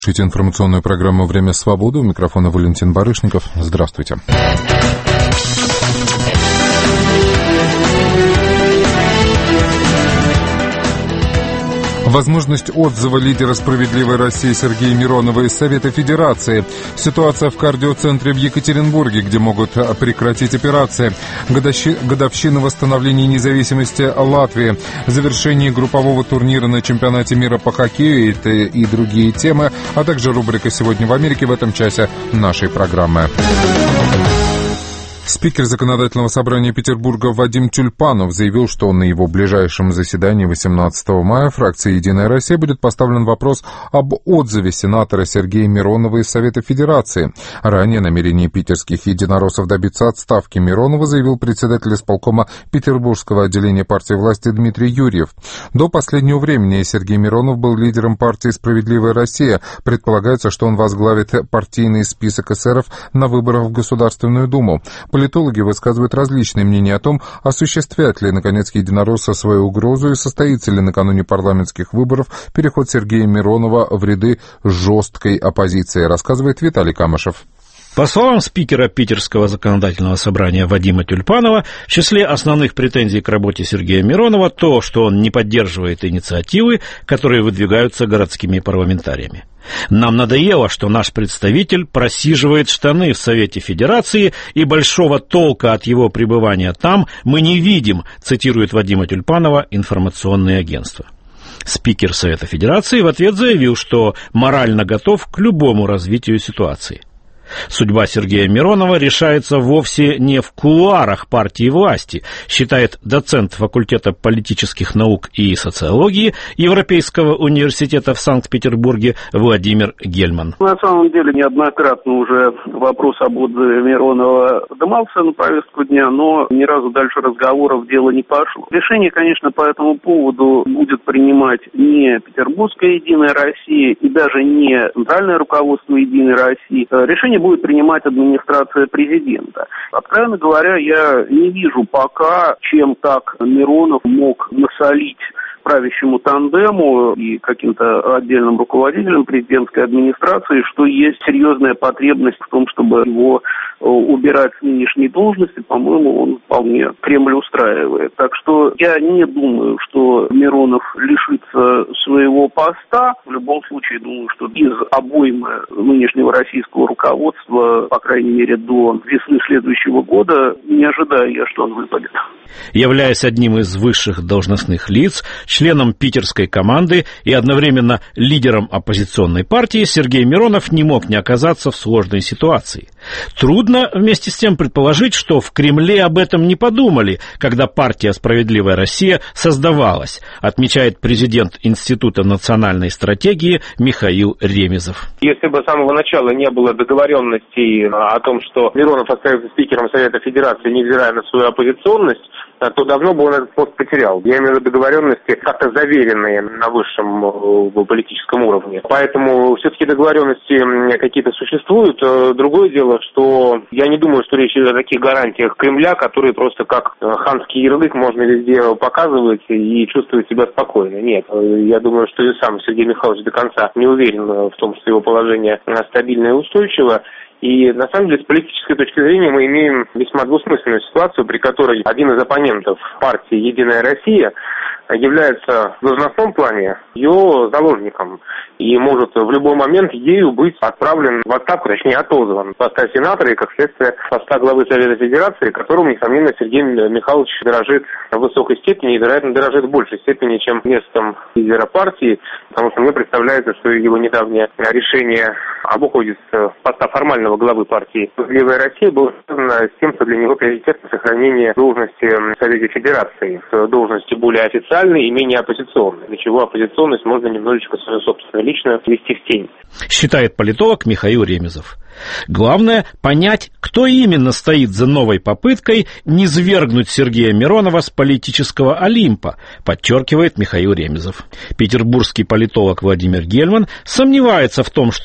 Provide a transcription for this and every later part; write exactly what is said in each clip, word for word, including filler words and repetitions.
Слушайте информационную программу «Время свободы». У микрофона Валентин Барышников. Здравствуйте. Возможность отзыва лидера «Справедливой России» Сергея Миронова из Совета Федерации. Ситуация в кардиоцентре в Екатеринбурге, где могут прекратить операции. Годовщи... Годовщина восстановления независимости Латвии. Завершение группового турнира на чемпионате мира по хоккею и, и другие темы, а также рубрика «Сегодня в Америке» в этом часе нашей программы. Спикер Законодательного собрания Петербурга Вадим Тюльпанов заявил, что на его ближайшем заседании восемнадцатого мая фракции «Единая Россия» будет поставлен вопрос об отзыве сенатора Сергея Миронова из Совета Федерации. Ранее намерение питерских единороссов добиться отставки Миронова заявил председатель исполкома Петербургского отделения партии власти Дмитрий Юрьев. До последнего времени Сергей Миронов был лидером партии «Справедливая Россия». Предполагается, что он возглавит партийный список эсеров на выборах в Государственную Думу. Политологи высказывают различные мнения о том, осуществят ли, наконец, единороссы свою угрозу и состоится ли накануне парламентских выборов переход Сергея Миронова в ряды жесткой оппозиции, рассказывает Виталий Камышев. По словам спикера Питерского законодательного собрания Вадима Тюльпанова, в числе основных претензий к работе Сергея Миронова то, что он не поддерживает инициативы, которые выдвигаются городскими парламентариями. Нам надоело, что наш представитель просиживает штаны в Совете Федерации, и большого толка от его пребывания там мы не видим, цитирует Вадима Тюльпанова информационное агентство. Спикер Совета Федерации в ответ заявил, что морально готов к любому развитию ситуации. Судьба Сергея Миронова решается вовсе не в кулуарах партии власти, считает доцент факультета политических наук и социологии Европейского университета в Санкт-Петербурге Владимир Гельман. На самом деле неоднократно уже вопрос об отзыве Миронова поднимался на повестку дня, но ни разу дальше разговоров дело не пошло. Решение, конечно, по этому поводу будет принимать не Петербургская Единая Россия и даже не центральное руководство Единой России. Решение будет принимать администрация президента. Откровенно говоря, я не вижу пока, чем так Миронов мог насолить правящему тандему и каким-то отдельным руководителям президентской администрации, что есть серьезная потребность в том, чтобы его убирать с нынешней должности. По-моему, он вполне Кремль устраивает. Так что я не думаю, что Миронов лишится своего поста. В любом случае, думаю, что из обоймы нынешнего российского руководства, по крайней мере, до весны следующего года, не ожидаю я, что он выпадет. Являясь одним из высших должностных лиц, членом питерской команды и одновременно лидером оппозиционной партии, Сергей Миронов не мог не оказаться в сложной ситуации. Трудно вместе с тем предположить, что в Кремле об этом не подумали, когда партия «Справедливая Россия» создавалась, отмечает президент Института национальной стратегии Михаил Ремезов. Если бы с самого начала не было договоренностей о том, что Миронов остается спикером Совета Федерации, невзирая на свою оппозиционность, то давно бы он этот пост потерял. Я имею в виду договоренности, как-то заверенные на высшем политическом уровне. Поэтому все-таки договоренности какие-то существуют. Другое дело, что я не думаю, что речь идет о таких гарантиях Кремля, которые просто как ханский ярлык можно везде показывать и чувствовать себя спокойно. Нет, я думаю, что и сам Сергей Михайлович до конца не уверен в том, что его положение стабильно и устойчиво. И, на самом деле, с политической точки зрения мы имеем весьма двусмысленную ситуацию, при которой один из оппонентов партии «Единая Россия» является в должностном плане ее заложником и может в любой момент ею быть отправлен в отставку, точнее отозван с поста сенатора и, как следствие, поста главы Совета Федерации, которым, несомненно, Сергей Михайлович дорожит в высокой степени и, вероятно, дорожит в большей степени, чем местом лидера партии, потому что мне представляется, что его недавнее решение об уходе с поста формального главы партии «Справедливая Россия» было связано с тем, что для него приоритетно сохранение должности в Совете Федерации, с должности более официальной и менее оппозиционной, для чего оппозиционность можно немножечко свою собственную личную вести в тень. Считает политолог Михаил Ремезов. Главное – понять, кто именно стоит за новой попыткой низвергнуть Сергея Миронова с политического Олимпа, подчеркивает Михаил Ремезов. Петербургский политолог Владимир Гельман сомневается в том, что накануне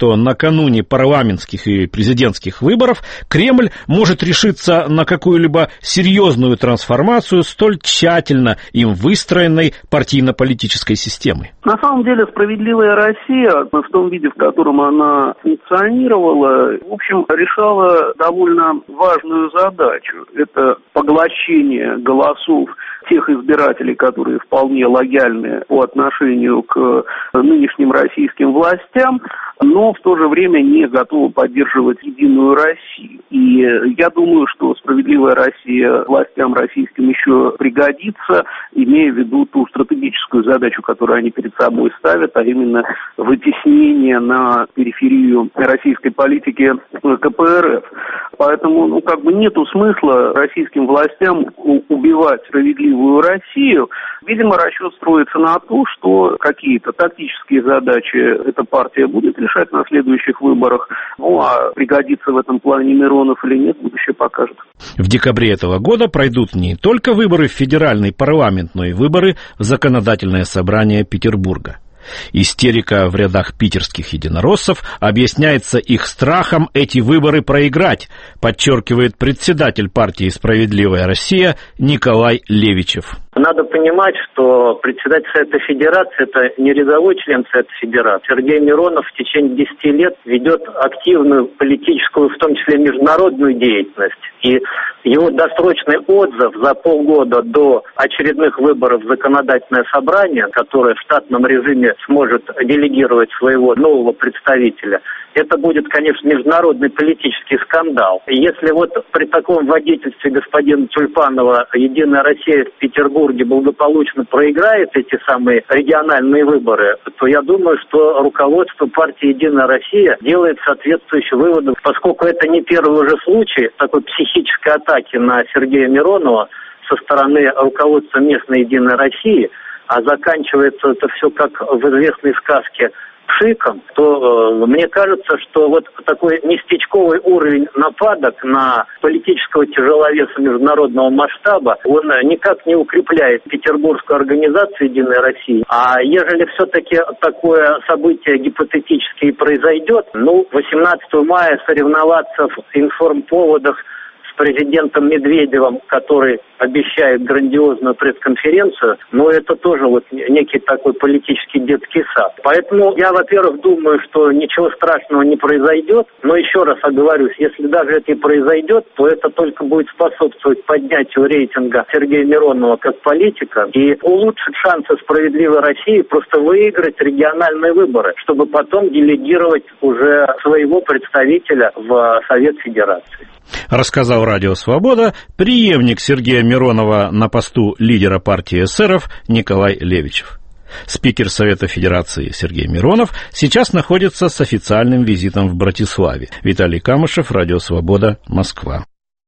накануне парламентских и президентских выборов Кремль может решиться на какую-либо серьезную трансформацию столь тщательно им выстроенной партийно-политической системы? На самом деле «Справедливая Россия» в том виде, в котором она функционировала, в общем, решала довольно важную задачу. Это поглощение голосов тех избирателей, которые вполне лояльны по отношению к нынешним российским властям, но в то же время не готовы поддерживать Единую Россию. И я думаю, что «Справедливая Россия» властям российским еще пригодится, имея в виду ту стратегическую задачу, которую они перед собой ставят, а именно вытеснение на периферию российской политики ка пэ эр эф. Поэтому, ну, как бы нету смысла российским властям убивать «Справедливую Россию». Видимо, расчет строится на то, что какие-то тактические задачи эта партия будет решать на следующих выборах. Ну, а пригодится в этом плане Миронов или нет, будущее покажет. В декабре этого года пройдут не только выборы в федеральный парламент, но и выборы в законодательное собрание Петербурга. Истерика в рядах питерских единороссов объясняется их страхом эти выборы проиграть, подчеркивает председатель партии «Справедливая Россия» Николай Левичев. Надо понимать, что председатель Совета Федерации – это не рядовой член Совета Федерации. Сергей Миронов в течение десяти лет ведет активную политическую, в том числе международную деятельность. И его досрочный отзыв за полгода до очередных выборов в законодательное собрание, которое в штатном режиме сможет делегировать своего нового представителя, это будет, конечно, международный политический скандал. И если вот при таком водительстве господина Тюльпанова «Единая Россия» в Петербурге благополучно проиграет эти самые региональные выборы, то я думаю, что руководство партии «Единая Россия» делает соответствующие выводы, поскольку это не первый уже случай такой психической атаки на Сергея Миронова со стороны руководства местной «Единой России», а заканчивается это все как в известной сказке пшиком, то э, мне кажется, что вот такой местечковый уровень нападок на политического тяжеловеса международного масштаба, он никак не укрепляет петербургскую организацию «Единой России». А ежели все-таки такое событие гипотетически и произойдет, ну, восемнадцатого мая соревноваться в информповодах с президентом Медведевым, который обещает грандиозную пресс-конференцию, но это тоже вот некий такой политический детский сад. Поэтому я, во-первых, думаю, что ничего страшного не произойдет, но еще раз оговорюсь, если даже это и произойдет, то это только будет способствовать поднятию рейтинга Сергея Миронова как политика и улучшит шансы «Справедливой России» просто выиграть региональные выборы, чтобы потом делегировать уже своего представителя в Совет Федерации. Рассказал Радио Свобода преемник Сергея Миронова на посту лидера партии эсеров Николай Левичев. Спикер Совета Федерации Сергей Миронов сейчас находится с официальным визитом в Братиславе. Виталий Камышев, Радио Свобода, Москва.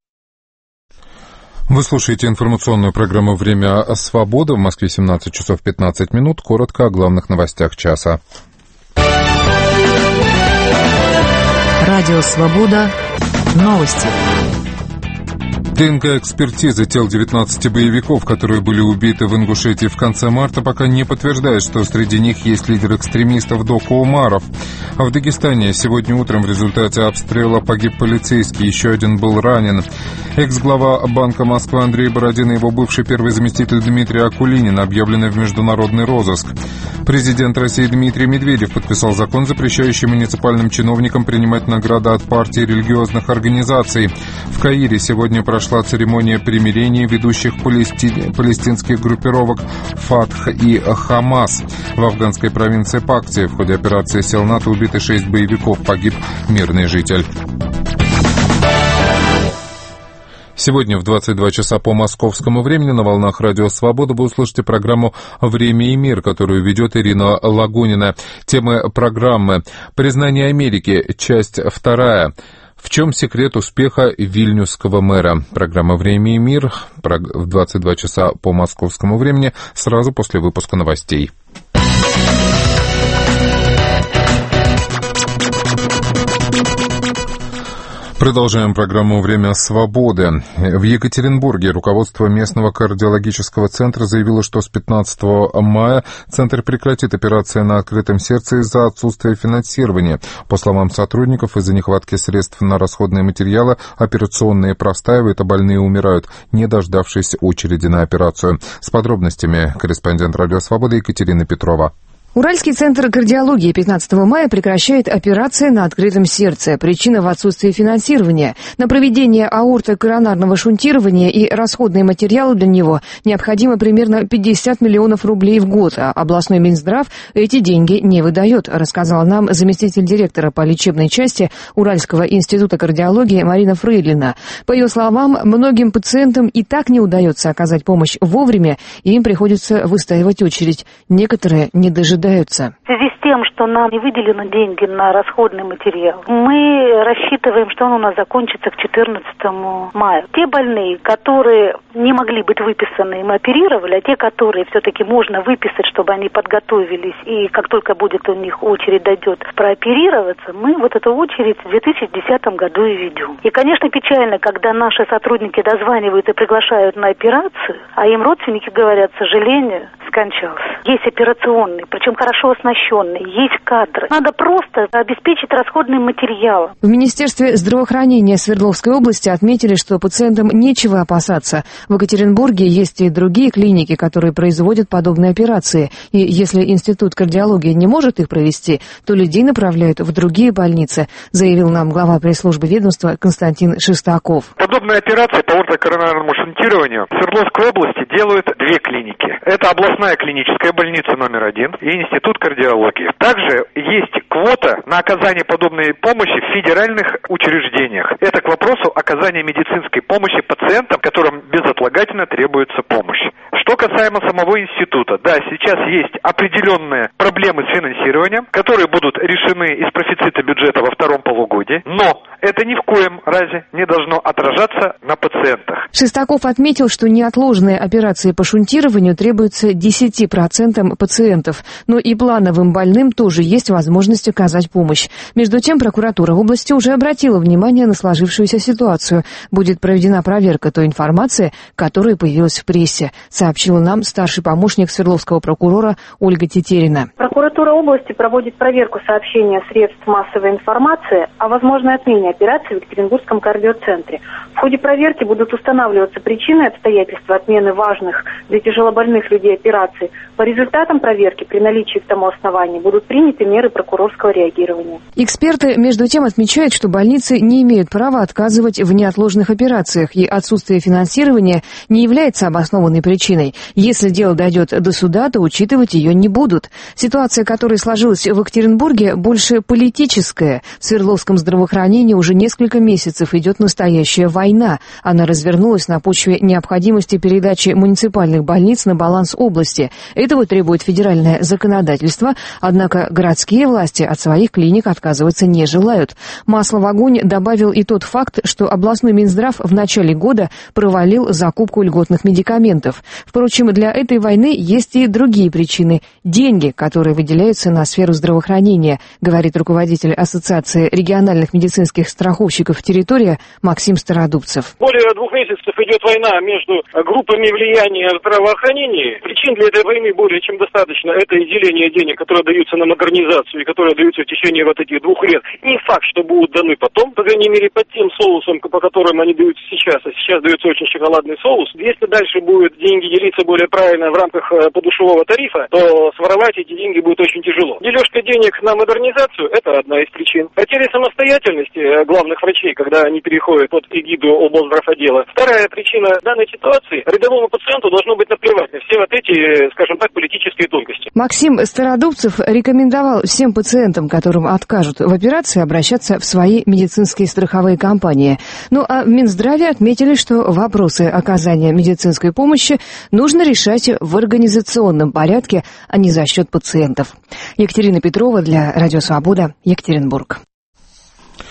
Вы слушаете информационную программу «Время свободы». В Москве семнадцать часов пятнадцать минут. Коротко о главных новостях часа. Радио Свобода. Новости. ДНК-экспертиза тел девятнадцати боевиков, которые были убиты в Ингушетии в конце марта, пока не подтверждает, что среди них есть лидер экстремистов Дока Умаров. А в Дагестане сегодня утром в результате обстрела погиб полицейский, еще один был ранен. Экс-глава Банка Москвы Андрей Бородин и его бывший первый заместитель Дмитрий Акулинин объявлены в международный розыск. Президент России Дмитрий Медведев подписал закон, запрещающий муниципальным чиновникам принимать награды от партий и религиозных организаций. В Каире сегодня прошла церемония примирения ведущих палести... палестинских группировок «Фатх» и «Хамас» в афганской провинции Пактия. В ходе операции сил НАТО убиты шесть боевиков, погиб мирный житель. Сегодня в двадцать два часа по московскому времени на волнах Радио Свобода вы услышите программу «Время и мир», которую ведет Ирина Лагунина. Темы программы «Признание Америки», часть вторая. В чем секрет успеха вильнюсского мэра? Программа «Время и мир» в двадцать два часа по московскому времени, сразу после выпуска новостей. Продолжаем программу «Время свободы». В Екатеринбурге руководство местного кардиологического центра заявило, что с пятнадцатого мая центр прекратит операции на открытом сердце из-за отсутствия финансирования. По словам сотрудников, из-за нехватки средств на расходные материалы операционные простаивают, а больные умирают, не дождавшись очереди на операцию. С подробностями корреспондент «Радио Свобода» Екатерина Петрова. Уральский центр кардиологии пятнадцатого мая прекращает операции на открытом сердце. Причина в отсутствии финансирования. На проведение аортокоронарного шунтирования и расходные материалы для него необходимо примерно пятьдесят миллионов рублей в год, а областной Минздрав эти деньги не выдает, рассказала нам заместитель директора по лечебной части Уральского института кардиологии Марина Фрейдлина. По ее словам, многим пациентам и так не удается оказать помощь вовремя, и им приходится выстаивать очередь. Некоторые не дожидаются. В связи с тем, что нам не выделены деньги на расходный материал, мы рассчитываем, что он у нас закончится к четырнадцатому мая. Те больные, которые не могли быть выписаны, мы оперировали, а те, которые все-таки можно выписать, чтобы они подготовились, и как только будет у них очередь дойдет прооперироваться, мы вот эту очередь в две тысячи десятом году и ведем. И, конечно, печально, когда наши сотрудники дозванивают и приглашают на операцию, а им родственники говорят, к сожалению, скончался. Есть операционный, причем хорошо оснащенный, есть кадры. Надо просто обеспечить расходным материалом. В Министерстве здравоохранения Свердловской области отметили, что пациентам нечего опасаться. В Екатеринбурге есть и другие клиники, которые производят подобные операции. И если Институт кардиологии не может их провести, то людей направляют в другие больницы, заявил нам глава пресс-службы ведомства Константин Шестаков. Подобные операции по аортокоронарному шунтированию в Свердловской области делают две клиники. Это областная клиническая больница номер один и Институт кардиологии. Также есть квота на оказание подобной помощи в федеральных учреждениях. Это к вопросу оказания медицинской помощи пациентам, которым безотлагательно требуется помощь. Что касаемо самого института, да, сейчас есть определенные проблемы с финансированием, которые будут решены из профицита бюджета во втором полугодии, но это ни в коем разе не должно отражаться на пациентах. Шестаков отметил, что неотложные операции по шунтированию требуются десяти процентам пациентов, но и плановым больным тоже есть возможность оказать помощь. Между тем, прокуратура области уже обратила внимание на сложившуюся ситуацию. Будет проведена проверка той информации, которая появилась в прессе, сообщила нам старший помощник Свердловского прокурора Ольга Тетерина. Прокуратура области проводит проверку сообщения средств массовой информации о возможной отмене операции в Екатеринбургском кардиоцентре. В ходе проверки будут устанавливаться причины и обстоятельства отмены важных для тяжелобольных людей операций. По результатам проверки при наличии к тому основания будут приняты меры прокурорского реагирования. Эксперты, между тем, отмечают, что больницы не имеют права отказывать в неотложных операциях, и отсутствие финансирования не является обоснованной причиной. Если дело дойдет до суда, то учитывать ее не будут. Ситуация, которая сложилась в Екатеринбурге, больше политическая. В Свердловском здравоохранении уже несколько месяцев идет настоящая война. Она развернулась на почве необходимости передачи муниципальных больниц на баланс области. Этого требует федеральное законодательство, однако городские власти от своих клиник отказываться не желают. Масло в огонь добавил и тот факт, что областной Минздрав в начале года провалил закупку льготных медикаментов. Впрочем, для этой войны есть и другие причины – деньги, которые выделяются на сферу здравоохранения, говорит руководитель Ассоциации региональных медицинских страховщиков «Территория» Максим Стародубцев. Более двух месяцев идет война между группами влияния в здравоохранении. Причин для этой войны более чем достаточно. Это и деление денег, которые даются на модернизацию и которые даются в течение вот этих двух лет. Не факт, что будут даны потом, по крайней мере, под тем соусом, по которым они даются сейчас. А сейчас дается очень шоколадный соус. Если дальше будут деньги делиться более правильно в рамках подушевого тарифа, то своровать эти деньги будет очень тяжело. Дележка денег на модернизацию – это одна из причин. Потеря самостоятельности главных врачей, когда они переходят под эгиду облздравотдела. Вторая причина данной ситуации – рядовому пациенту должно быть наплевать на все вот эти, скажем так, политические тонкости. Максим Стародубцев рекомендовал всем пациентам, которым откажут в операции, обращаться в свои медицинские страховые компании. Ну а в Минздраве отметили, что вопросы оказания медицинской помощи нужно решать в организационном порядке, а не за счет пациентов. Екатерина Петрова для Радио Свобода, Екатеринбург.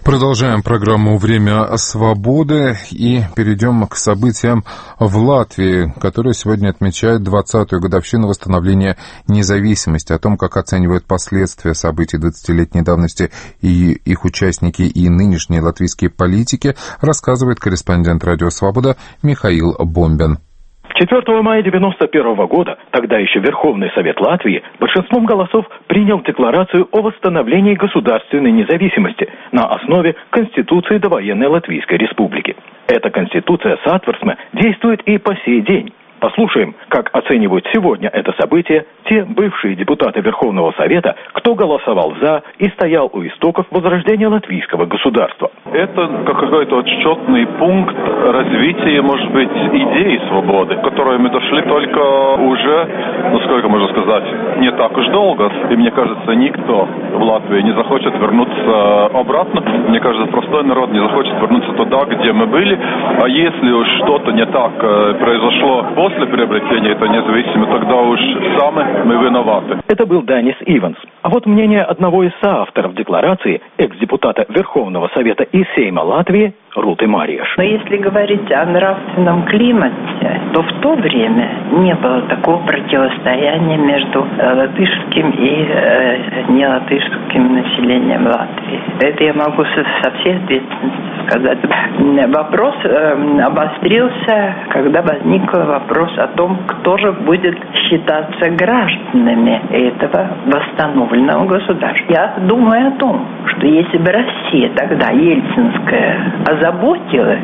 Продолжаем программу «Время свободы» и перейдем к событиям в Латвии, которая сегодня отмечает двадцатую годовщину восстановления независимости. О том, как оценивают последствия событий двадцатилетней давности и их участники и нынешние латвийские политики, рассказывает корреспондент «Радио Свобода» Михаил Бомбин. четвёртого мая девяносто первого года, тогда еще Верховный Совет Латвии, большинством голосов принял декларацию о восстановлении государственной независимости на основе Конституции довоенной Латвийской Республики. Эта Конституция Сатверсме действует и по сей день. Послушаем, как оценивают сегодня это событие те бывшие депутаты Верховного Совета, кто голосовал за и стоял у истоков возрождения латвийского государства. Это какой-то отчетный пункт развития, может быть, идеи свободы, к которой мы дошли только уже, ну сколько можно сказать, не так уж долго. И мне кажется, никто в Латвии не захочет вернуться обратно. Мне кажется, простой народ не захочет вернуться туда, где мы были. А если уж что-то не так произошло после приобретения этой независимости, тогда уж сами мы виноваты. Это был Данис Иванс. А вот мнение одного из соавторов декларации, экс-депутата Верховного Совета и Сейма Латвии, Руты Мариеш. Но если говорить о нравственном климате, то в то время не было такого противостояния между латышским и э, нелатышским населением Латвии. Это я могу со, со всей ответственностью сказать. Вопрос э, обострился, когда возник вопрос о том, кто же будет считаться гражданами этого восстановленного государства. Я думаю о том, что если бы Россия тогда, ельцинская, озаботилась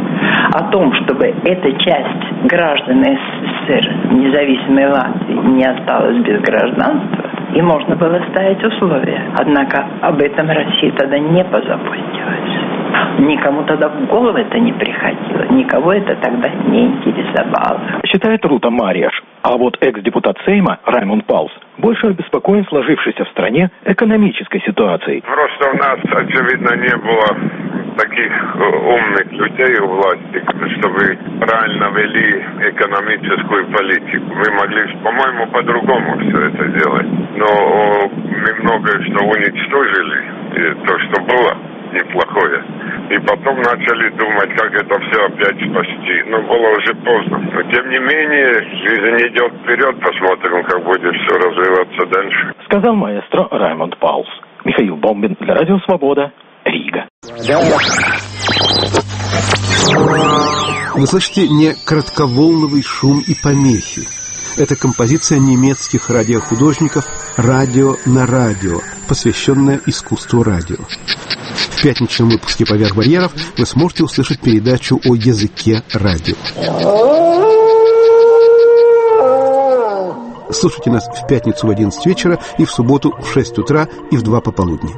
о том, чтобы эта часть граждан СССР, независимой Латвии, не осталась без гражданства, и можно было ставить условия. Однако об этом Россия тогда не позаботилась. Никому тогда в голову это не приходило, никого это тогда не интересовало. Считает Рута Мариеш. А вот экс-депутат Сейма Раймонд Паулс больше обеспокоен сложившейся в стране экономической ситуацией. Просто у нас, очевидно, не было таких умных людей у власти, чтобы правильно вели экономическую политику. Мы могли, по-моему, по-другому все это делать. Но мы многое что уничтожили, то, что было неплохое. И потом начали думать, как это все опять спасти. Но было уже поздно. Но тем не менее, жизнь идет вперед, посмотрим, как будет все развиваться дальше. Сказал маэстро Раймонд Паулс. Михаил Бомбин для Радио Свобода, Рига. Вы слышите не кратковолновый шум и помехи. Это композиция немецких радиохудожников «Радио на радио», посвященная искусству радио. В пятничном выпуске «Поверх барьеров» вы сможете услышать передачу о языке радио. Слушайте нас в пятницу в одиннадцать вечера и в субботу в шесть утра и в два пополудни.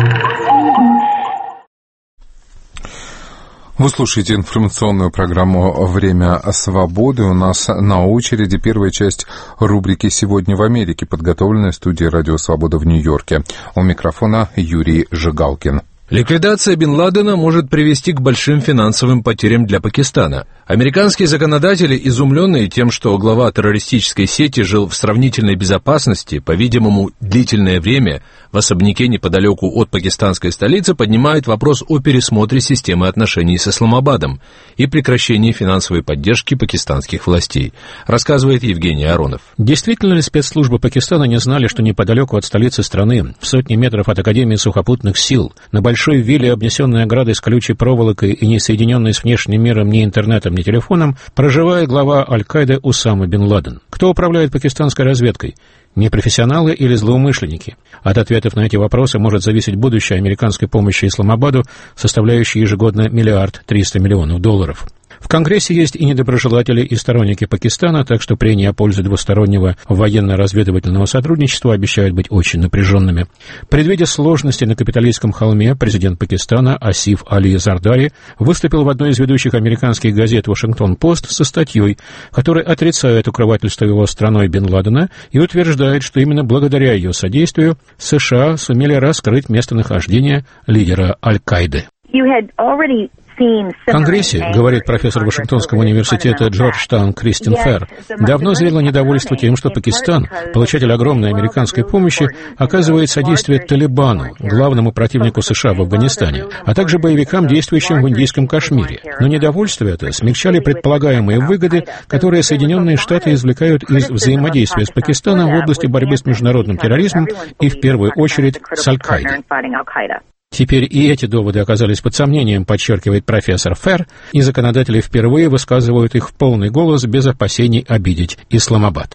Вы слушаете информационную программу «Время свободы». У нас на очереди первая часть рубрики «Сегодня в Америке», подготовленная студией «Радио Свобода» в Нью-Йорке. У микрофона Юрий Жигалкин. Ликвидация Бин Ладена может привести к большим финансовым потерям для Пакистана. Американские законодатели, изумленные тем, что глава террористической сети жил в сравнительной безопасности, по-видимому, длительное время, в особняке неподалеку от пакистанской столицы, поднимают вопрос о пересмотре системы отношений с Исламабадом и прекращении финансовой поддержки пакистанских властей, рассказывает Евгений Аронов. Действительно ли спецслужбы Пакистана не знали, что неподалеку от столицы страны, в сотни метров от Академии сухопутных сил, на большой вилле, обнесенной оградой с колючей проволокой и не соединенной с внешним миром ни интернетом, ни телефоном, проживает глава Аль-Каиды Усама бин Ладен? Кто управляет пакистанской разведкой? Непрофессионалы или злоумышленники? От ответов на эти вопросы может зависеть будущее американской помощи Исламабаду, составляющей ежегодно миллиард триста миллионов долларов. В Конгрессе есть и недоброжелатели, и сторонники Пакистана, так что прения о пользе двустороннего военно-разведывательного сотрудничества обещают быть очень напряженными. Предвидя сложности на капиталистском холме, президент Пакистана Асиф Али Зардари выступил в одной из ведущих американских газет «Вашингтон-Пост» со статьей, которая отрицает укрывательство его страной Бин Ладена и утверждает, что именно благодаря ее содействию США сумели раскрыть местонахождение лидера Аль-Каиды. You had already В Конгрессе, говорит профессор Вашингтонского университета Джорджтаун Кристин Ферр, давно зрело недовольство тем, что Пакистан, получатель огромной американской помощи, оказывает содействие Талибану, главному противнику США в Афганистане, а также боевикам, действующим в индийском Кашмире. Но недовольство это смягчали предполагаемые выгоды, которые Соединенные Штаты извлекают из взаимодействия с Пакистаном в области борьбы с международным терроризмом и, в первую очередь, с Аль-Каидой. Теперь и эти доводы оказались под сомнением, подчеркивает профессор Ферр, и законодатели впервые высказывают их в полный голос без опасений обидеть Исламабад.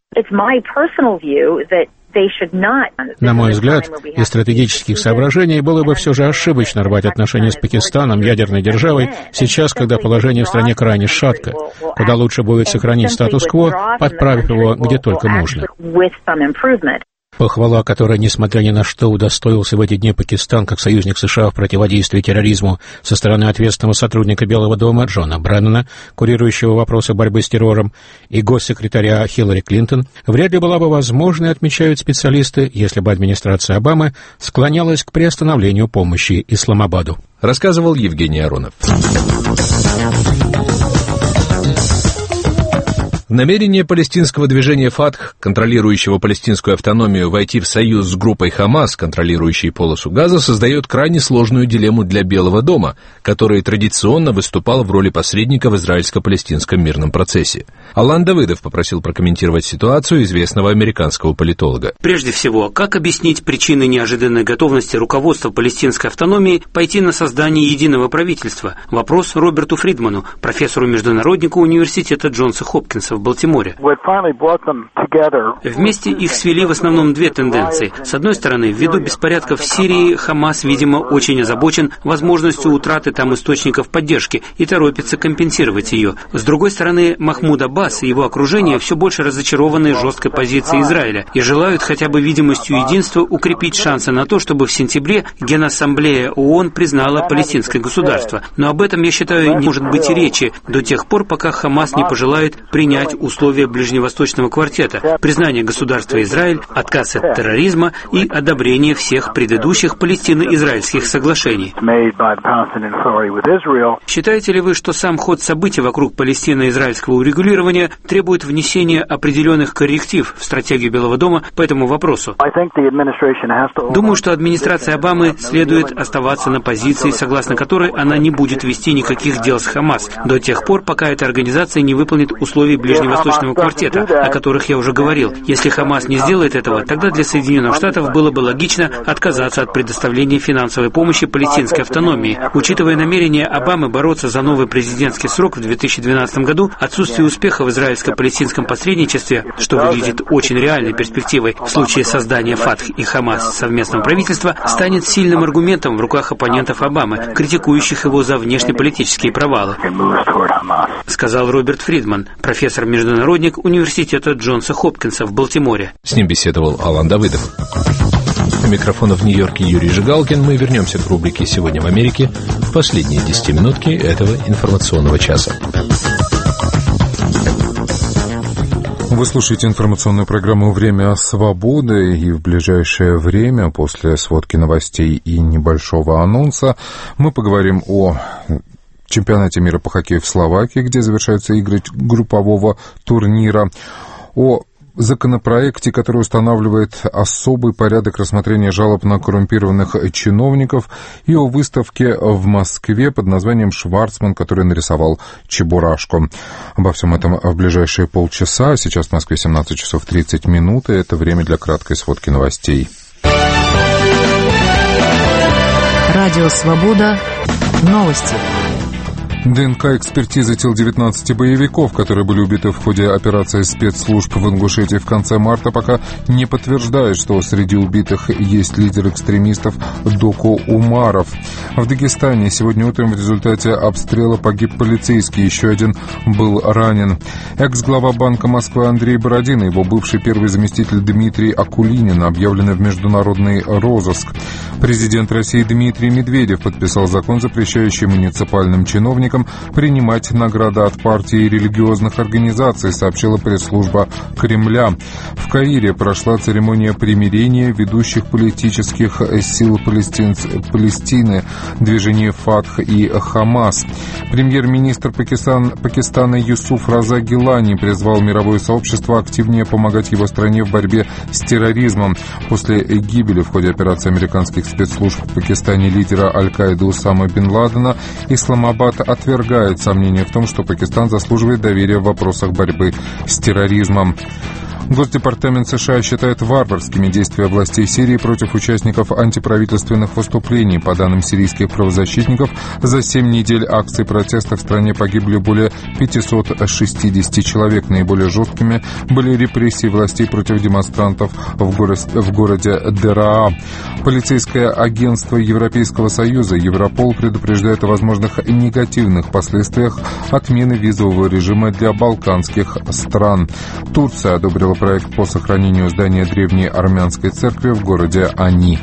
На мой взгляд, из стратегических соображений было бы все же ошибочно рвать отношения с Пакистаном, ядерной державой, сейчас, когда положение в стране крайне шатко, куда лучше будет сохранить статус-кво, подправив его где только можно. Похвала, которой, несмотря ни на что, удостоился в эти дни Пакистан как союзник США в противодействии терроризму со стороны ответственного сотрудника Белого дома Джона Бреннана, курирующего вопросы борьбы с террором, и госсекретаря Хиллари Клинтон, вряд ли была бы возможной, отмечают специалисты, если бы администрация Обамы склонялась к приостановлению помощи Исламабаду. Рассказывал Евгений Аронов. Намерение палестинского движения «Фатх», контролирующего палестинскую автономию, войти в союз с группой «Хамас», контролирующей полосу Газа, создает крайне сложную дилемму для Белого дома, который традиционно выступал в роли посредника в израильско-палестинском мирном процессе. Алан Давыдов попросил прокомментировать ситуацию известного американского политолога. Прежде всего, как объяснить причины неожиданной готовности руководства палестинской автономии пойти на создание единого правительства? Вопрос Роберту Фридману, профессору-международнику университета Джонса Хопкинса в Балтиморе. Вместе их свели в основном две тенденции. С одной стороны, ввиду беспорядков в Сирии, Хамас, видимо, очень озабочен возможностью утраты там источников поддержки и торопится компенсировать ее. С другой стороны, Махмуд Аббас и его окружение все больше разочарованы жесткой позицией Израиля и желают хотя бы видимостью единства укрепить шансы на то, чтобы в сентябре Генассамблея ООН признала палестинское государство. Но об этом, я считаю, не может быть и речи до тех пор, пока Хамас не пожелает принять условия Ближневосточного квартета, признание государства Израиль, отказ от терроризма и одобрение всех предыдущих палестино-израильских соглашений. Считаете ли вы, что сам ход событий вокруг палестино-израильского урегулирования требует внесения определенных корректив в стратегию Белого дома по этому вопросу? Думаю, что администрация Обамы следует оставаться на позиции, согласно которой она не будет вести никаких дел с Хамас до тех пор, пока эта организация не выполнит условий Ближневосточного квартета, о которых я уже говорил. Если Хамас не сделает этого, тогда для Соединенных Штатов было бы логично отказаться от предоставления финансовой помощи палестинской автономии. Учитывая намерение Обамы бороться за новый президентский срок в две тысячи двенадцатом году, отсутствие успеха в израильско-палестинском посредничестве, что выглядит очень реальной перспективой в случае создания Фатх и Хамас совместного правительства, станет сильным аргументом в руках оппонентов Обамы, критикующих его за внешнеполитические провалы, сказал Роберт Фридман, профессор-международник университета Джонса Хопкинса в Балтиморе. С ним беседовал Алан Давыдов. У микрофона в Нью-Йорке Юрий Жигалкин. Мы вернемся к рубрике «Сегодня в Америке» в последние десятиминутки этого информационного часа. Вы слушаете информационную программу «Время свободы», и в ближайшее время, после сводки новостей и небольшого анонса, мы поговорим о чемпионате мира по хоккею в Словакии, где завершаются игры группового турнира, о законопроекте, который устанавливает особый порядок рассмотрения жалоб на коррумпированных чиновников, и о выставке в Москве под названием «Шварцман», который нарисовал Чебурашку. Обо всем этом в ближайшие полчаса. Сейчас в Москве семнадцать часов тридцать минут, и это время для краткой сводки новостей. Радио «Свобода». Новости. ДНК-экспертиза тел девятнадцати боевиков, которые были убиты в ходе операции спецслужб в Ингушетии в конце марта, пока не подтверждает, что среди убитых есть лидер экстремистов Доку Умаров. В Дагестане сегодня утром в результате обстрела погиб полицейский, еще один был ранен. Экс-глава Банка Москвы Андрей Бородин и его бывший первый заместитель Дмитрий Акулинин объявлены в международный розыск. Президент России Дмитрий Медведев подписал закон, запрещающий муниципальным чиновникам участникам принимать награды от партий и религиозных организаций, сообщила пресс-служба Кремля. В Каире прошла церемония примирения ведущих политических сил Палестин... Палестины, движений Фатх и Хамас. Премьер-министр Пакистан... Пакистана Юсуф Раза Гилани призвал мировое сообщество активнее помогать его стране в борьбе с терроризмом. После гибели в ходе операции американских спецслужб в Пакистане лидера Аль-Каиды Усама бен Ладена, Исламабад отвергает сомнения в том, что Пакистан заслуживает доверия в вопросах борьбы с терроризмом. Госдепартамент США считает варварскими действия властей Сирии против участников антиправительственных выступлений. По данным сирийских правозащитников, за семь недель акций протеста в стране погибли более пятьсот шестьдесят человек. Наиболее жесткими были репрессии властей против демонстрантов в, горо... в городе Дераа. Полицейское агентство Европейского Союза Европол предупреждает о возможных негативных последствиях отмены визового режима для балканских стран. Турция одобрила проект по сохранению здания древней армянской церкви в городе Ани.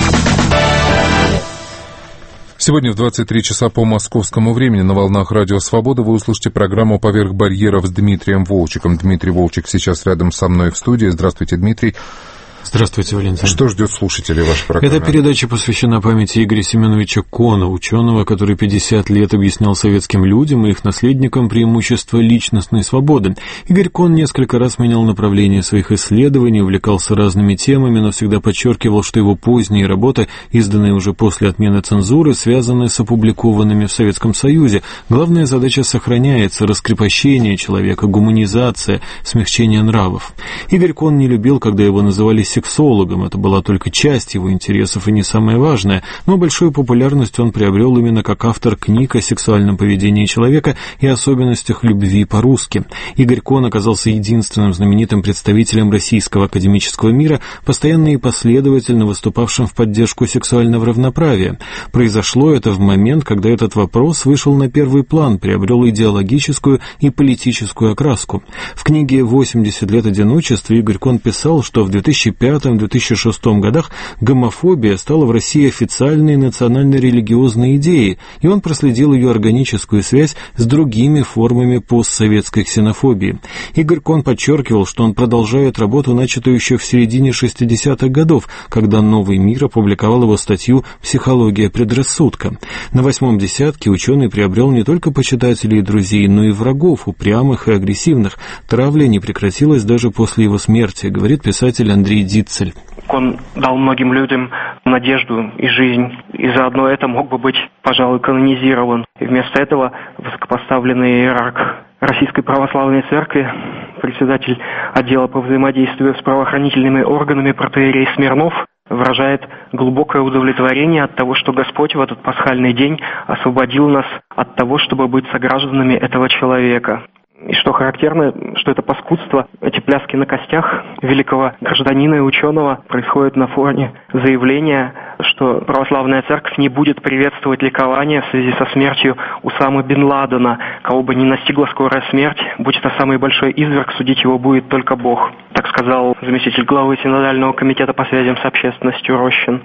Сегодня в двадцать три часа по московскому времени на волнах Радио Свобода вы услышите программу «Поверх барьеров» с Дмитрием Волчиком. Дмитрий Волчик сейчас рядом со мной в студии. Здравствуйте, Дмитрий. Здравствуйте, Валентин. Что ждет слушателей вашей программы? Эта передача посвящена памяти Игоря Семеновича Кона, ученого, который пятьдесят лет объяснял советским людям и их наследникам преимущества личностной свободы. Игорь Кон несколько раз менял направление своих исследований, увлекался разными темами, но всегда подчеркивал, что его поздние работы, изданные уже после отмены цензуры, связаны с опубликованными в Советском Союзе. Главная задача сохраняется — раскрепощение человека, гуманизация, смягчение нравов. Игорь Кон не любил, когда его называли сексологом, это была только часть его интересов и не самое важное, но большую популярность он приобрел именно как автор книг о сексуальном поведении человека и особенностях любви по-русски. Игорь Кон оказался единственным знаменитым представителем российского академического мира, постоянно и последовательно выступавшим в поддержку сексуального равноправия. Произошло это в момент, когда этот вопрос вышел на первый план, приобрел идеологическую и политическую окраску. В книге «восемьдесят лет одиночества» Игорь Кон писал, что в две тысячи пятом — две тысячи шестом годах гомофобия стала в России официальной национально-религиозной идеей, и он проследил ее органическую связь с другими формами постсоветской ксенофобии. Игорь Кон подчеркивал, что он продолжает работу, начатую еще в середине шестидесятых годов, когда «Новый мир» опубликовал его статью «Психология предрассудка». На восьмом десятке ученый приобрел не только почитателей и друзей, но и врагов, упрямых и агрессивных. Травля не прекратилась даже после его смерти, говорит писатель Андрей Дицель. Он дал многим людям надежду и жизнь, и заодно это мог бы быть, пожалуй, канонизирован. И вместо этого высокопоставленный иерарх Российской Православной Церкви, председатель отдела по взаимодействию с правоохранительными органами протоиерей Смирнов, выражает глубокое удовлетворение от того, что Господь в этот пасхальный день освободил нас от того, чтобы быть согражданами этого человека. И что характерно, что это паскудство, эти пляски на костях великого гражданина и ученого происходят на фоне заявления, что православная церковь не будет приветствовать ликование в связи со смертью Усамы бен Ладена. Кого бы ни настигла скорая смерть, будь это самый большой изверг, судить его будет только Бог. Так сказал заместитель главы Синодального комитета по связям с общественностью Рощин.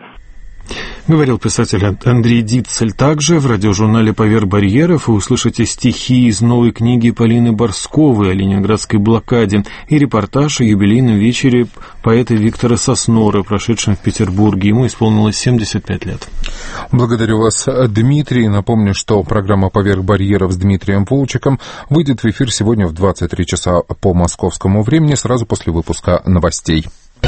Говорил писатель Андрей Дицель. Также в радиожурнале «Поверх барьеров» вы услышите стихи из новой книги Полины Борсковой о ленинградской блокаде и репортаж о юбилейном вечере поэта Виктора Соснора, прошедшем в Петербурге. Ему исполнилось семьдесят пять лет. Благодарю вас, Дмитрий. Напомню, что программа «Поверх барьеров» с Дмитрием Волчиком выйдет в эфир сегодня в двадцать три часа по московскому времени, сразу после выпуска новостей.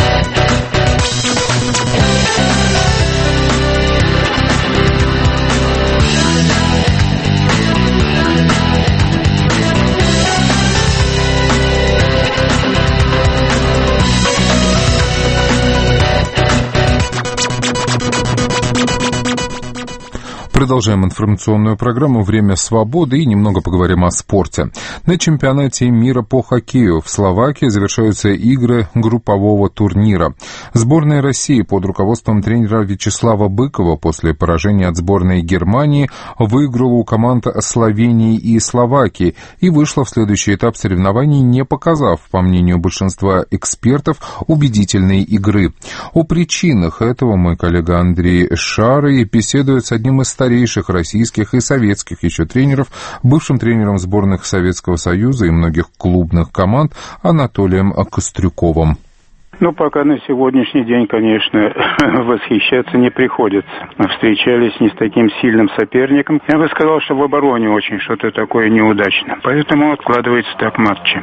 Продолжаем информационную программу «Время свободы» и немного поговорим о спорте. На чемпионате мира по хоккею в Словакии завершаются игры группового турнира. Сборная России под руководством тренера Вячеслава Быкова после поражения от сборной Германии выиграла у команд Словении и Словакии и вышла в следующий этап соревнований, не показав, по мнению большинства экспертов, убедительной игры. О причинах этого мой коллега Андрей Шарый беседует с одним из старейших российских и советских еще тренеров, бывшим тренером сборных Советского Союза и многих клубных команд Анатолием Кострюковым. Ну, пока на сегодняшний день, конечно, восхищаться не приходится. Встречались не с таким сильным соперником. Я бы сказал, что в обороне очень что-то такое неудачно. Поэтому откладывается так матчи.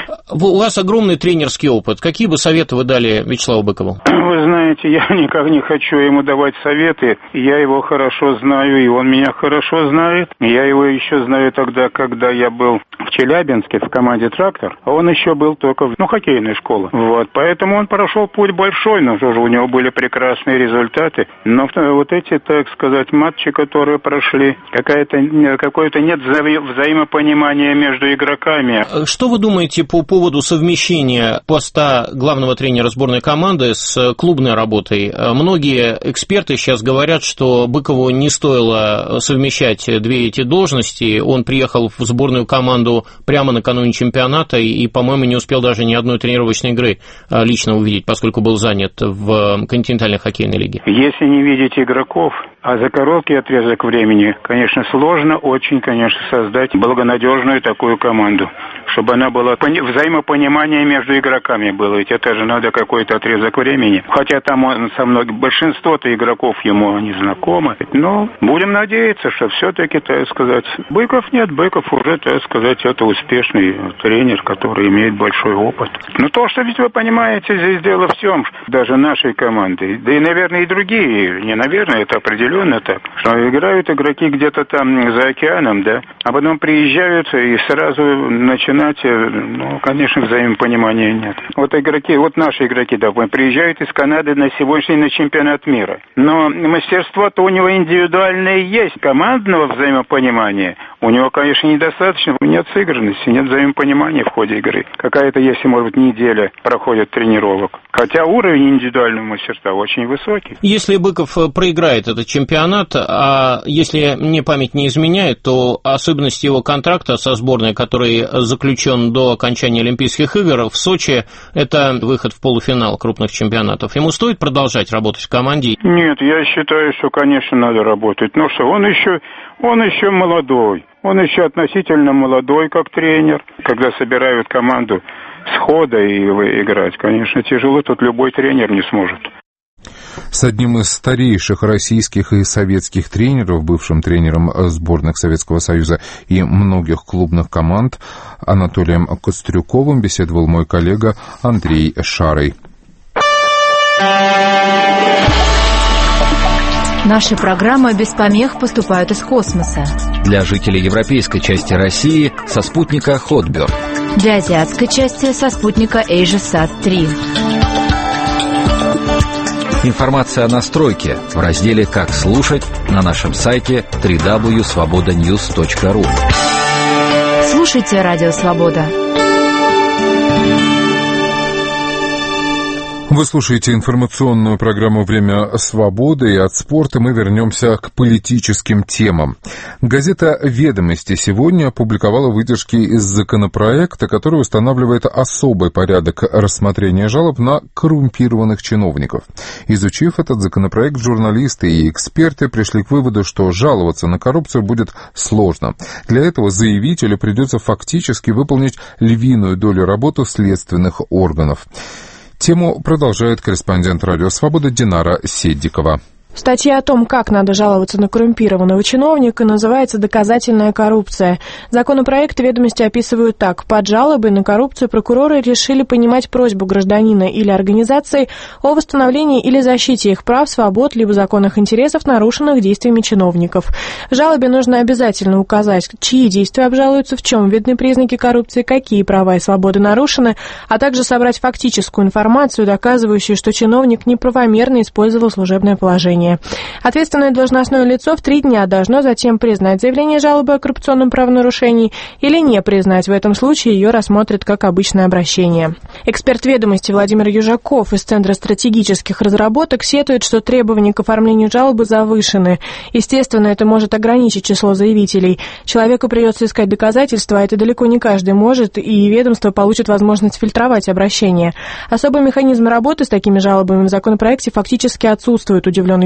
У вас огромный тренерский опыт. Какие бы советы вы дали Вячеславу Быкову? Вы знаете, я никак не хочу ему давать советы. Я его хорошо знаю, и он меня хорошо знает. Я его еще знаю тогда, когда я был в Челябинске в команде «Трактор», а он еще был только в ну, хоккейной школе. Вот, поэтому он прошел путь большой, но тоже у него были прекрасные результаты. Но вот эти, так сказать, матчи, которые прошли, какая-то, какое-то нет вза- взаимопонимания между игроками. Что вы думаете по поводу совмещения поста главного тренера сборной команды с клубной работой? Многие эксперты сейчас говорят, что Быкову не стоило совмещать две эти должности. Он приехал в сборную команду прямо накануне чемпионата и, по-моему, не успел даже ни одной тренировочной игры лично увидеть, поскольку был занят в континентальной хоккейной лиге. Если не видеть игроков, а за короткий отрезок времени, конечно, сложно очень, конечно, создать благонадежную такую команду, чтобы она была взаимопонимание между игроками было, ведь это же надо какой-то отрезок времени. Хотя там он со многим, большинство-то игроков ему не знакомы, но будем надеяться, что все-таки, так сказать, Быков нет, Быков уже, так сказать, это успешный тренер, который имеет большой опыт. Но то, что ведь вы понимаете, здесь дело в чем, даже нашей команды, да и, наверное, и другие, не наверное, это определенно так, что играют игроки где-то там за океаном, да, а потом приезжают и сразу начинать, ну, конечно, взаимопонимания нет. Вот игроки, вот наши игроки, да, приезжают из Канады на сегодняшний на чемпионат мира, но мастерство-то у него индивидуальное есть, командного взаимопонимания у него, конечно, недостаточно, нет сыгранности, нет взаимопонимания в ходе игры. Какая-то, если, может быть, неделя проходит тренировок. Хотя уровень индивидуального мастерства очень высокий. Если Быков проиграет этот чемпионат, а если мне память не изменяет, то особенность его контракта со сборной, который заключен до окончания Олимпийских игр в Сочи, это выход в полуфинал крупных чемпионатов. Ему стоит продолжать работать в команде? Нет, я считаю, что, конечно, надо работать. Но что, он еще, он еще молодой. Он еще относительно молодой, как тренер. Когда собирают команду схода и играть, конечно, тяжело, тут любой тренер не сможет. С одним из старейших российских и советских тренеров, бывшим тренером сборных Советского Союза и многих клубных команд, Анатолием Кострюковым беседовал мой коллега Андрей Шарый. Наши программы без помех поступают из космоса. Для жителей европейской части России со спутника Hotbird. Для азиатской части со спутника AsiaSat три. Информация о настройке в разделе «Как слушать» на нашем сайте дабл ю дабл ю дабл ю точка свобода ньюс точка ру. Слушайте Радио Свобода. Вы слушаете информационную программу «Время свободы», и от спорта мы вернемся к политическим темам. Газета «Ведомости» сегодня опубликовала выдержки из законопроекта, который устанавливает особый порядок рассмотрения жалоб на коррумпированных чиновников. Изучив этот законопроект, журналисты и эксперты пришли к выводу, что жаловаться на коррупцию будет сложно. Для этого заявителю придется фактически выполнить львиную долю работы следственных органов. Тему продолжает корреспондент «Радио Свобода» Динара Седдикова. Статья о том, как надо жаловаться на коррумпированного чиновника, называется «Доказательная коррупция». Законопроект «Ведомости» описывают так. Под жалобой на коррупцию прокуроры решили понимать просьбу гражданина или организации о восстановлении или защите их прав, свобод, либо законных интересов, нарушенных действиями чиновников. В жалобе нужно обязательно указать, чьи действия обжалуются, в чем видны признаки коррупции, какие права и свободы нарушены, а также собрать фактическую информацию, доказывающую, что чиновник неправомерно использовал служебное положение. Ответственное должностное лицо в три дня должно затем признать заявление жалобы о коррупционном правонарушении или не признать. В этом случае ее рассмотрят как обычное обращение. Эксперт «Ведомости» Владимир Южаков из Центра стратегических разработок сетует, что требования к оформлению жалобы завышены. Естественно, это может ограничить число заявителей. Человеку придется искать доказательства, а это далеко не каждый может, и ведомство получит возможность фильтровать обращения. Особый механизм работы с такими жалобами в законопроекте фактически отсутствует, удивлен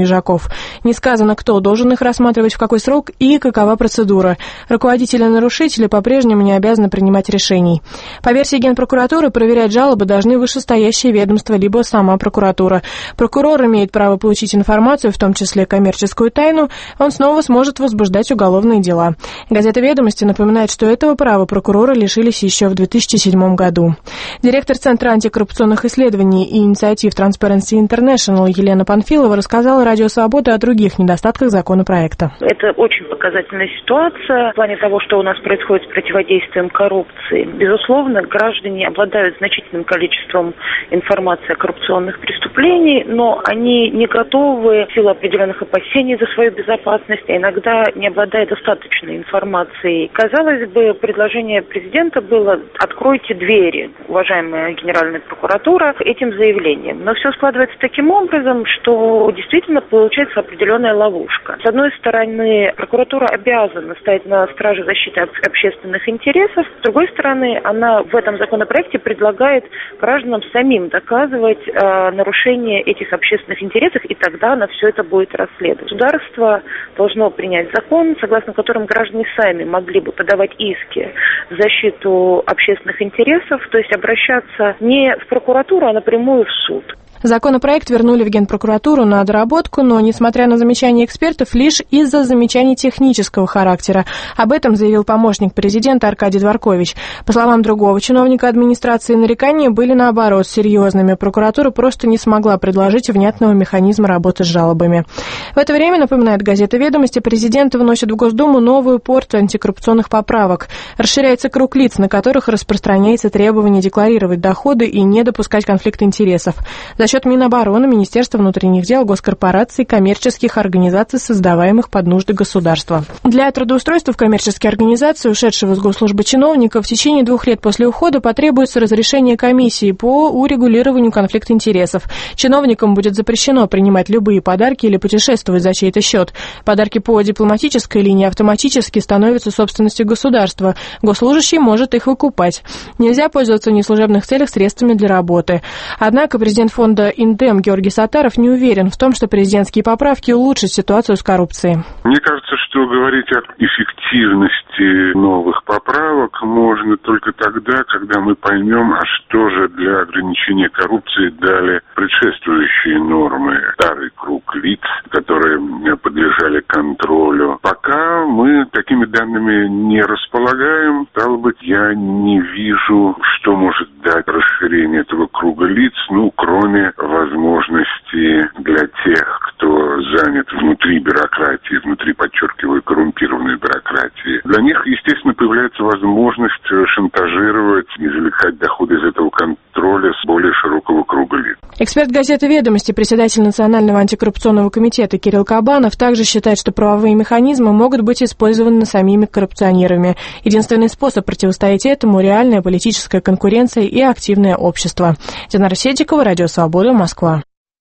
лежаков. Не сказано, кто должен их рассматривать, в какой срок и какова процедура. Руководители-нарушители по-прежнему не обязаны принимать решений. По версии Генпрокуратуры, проверять жалобы должны вышестоящие ведомства, либо сама прокуратура. Прокурор имеет право получить информацию, в том числе коммерческую тайну, он снова сможет возбуждать уголовные дела. Газета «Ведомости» напоминает, что этого права прокурора лишились еще в две тысячи седьмом году. Директор Центра антикоррупционных исследований и инициатив Transparency International Елена Панфилова рассказала «Радио Свобода» о других недостатках законопроекта. Это очень показательная ситуация в плане того, что у нас происходит с противодействием коррупции. Безусловно, граждане обладают значительным количеством информации о коррупционных преступлениях, но они не готовы в силу определенных опасений за свою безопасность, а иногда не обладая достаточной информацией. Казалось бы, предложение президента было: откройте двери, уважаемая Генеральная прокуратура, этим заявлением. Но все складывается таким образом, что действительно получается определенная ловушка. С одной стороны, прокуратура обязана стоять на страже защиты общественных интересов, с другой стороны, она в этом законопроекте предлагает гражданам самим доказывать э, нарушение этих общественных интересов, и тогда на все это будет расследовать. Государство должно принять закон, согласно которому граждане сами могли бы подавать иски в защиту общественных интересов, то есть обращаться не в прокуратуру, а напрямую в суд. Законопроект вернули в Генпрокуратуру на доработку, но, несмотря на замечания экспертов, лишь из-за замечаний технического характера. Об этом заявил помощник президента Аркадий Дворкович. По словам другого чиновника администрации, нарекания были, наоборот, серьезными. Прокуратура просто не смогла предложить внятного механизма работы с жалобами. В это время, напоминает газета «Ведомости», президент вносит в Госдуму новую порцию антикоррупционных поправок. Расширяется круг лиц, на которых распространяется требование декларировать доходы и не допускать конфликта интересов. За счет Минобороны, Министерства внутренних дел, госкорпораций, коммерческих организаций, создаваемых под нужды государства. Для трудоустройства в коммерческие организации ушедшего с госслужбы чиновника в течение двух лет после ухода потребуется разрешение комиссии по урегулированию конфликта интересов. Чиновникам будет запрещено принимать любые подарки или путешествовать за чей-то счет. Подарки по дипломатической линии автоматически становятся собственностью государства. Госслужащий может их выкупать. Нельзя пользоваться в неслужебных целях средствами для работы. Однако президент фонда «Индем» Георгий Саттаров не уверен в том, что президентские поправки улучшат ситуацию с коррупцией. Мне кажется, что говорить о эффективности новых поправок можно только тогда, когда мы поймем, а что же для ограничения коррупции дали предшествующие нормы, старый круг лиц, которые подлежали контролю. Пока мы такими данными не располагаем, стало быть, я не вижу, что может дать расширение этого круга лиц, ну, кроме возможности для тех, кто занят внутри бюрократии, внутри, подчеркиваю, коррумпированной бюрократии. Для них, естественно, появляется возможность шантажировать, извлекать доходы из этого контроля с более широкого круга лиц. Эксперт газеты «Ведомости», председатель Национального антикоррупционного комитета Кирилл Кабанов также считает, что правовые механизмы могут быть использованы самими коррупционерами. Единственный способ противостоять этому – реальная политическая конкуренция и активное общество. Динара Седикова, Радио Свобода, Москва.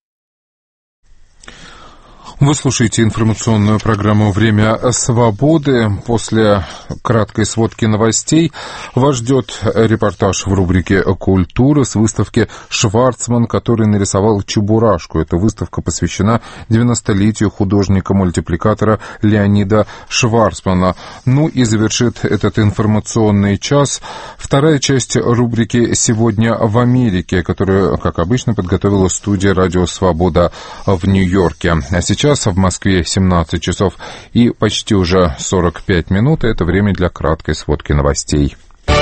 Вы слушаете информационную программу «Время свободы». После краткой сводки новостей вас ждет репортаж в рубрике «Культура» с выставки «Шварцман», который нарисовал Чебурашку». Эта выставка посвящена девяностолетию художника-мультипликатора Леонида Шварцмана. Ну и завершит этот информационный час вторая часть рубрики «Сегодня в Америке», которую, как обычно, подготовила студия «Радио Свобода» в Нью-Йорке. А сейчас в Москве семнадцать часов и почти уже сорок пять минут. Это время для краткой сводки новостей.